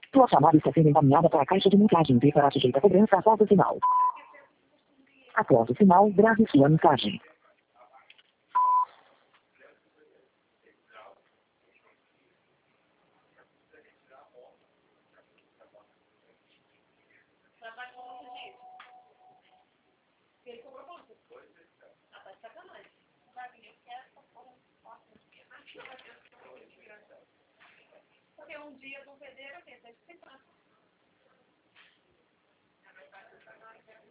Tua chamada está sendo encaminhada para a caixa de mensagem e será sujeita a cobrança após o sinal. Após o sinal, grave sua mensagem. Porque um dia do pedreiro, eu pensei,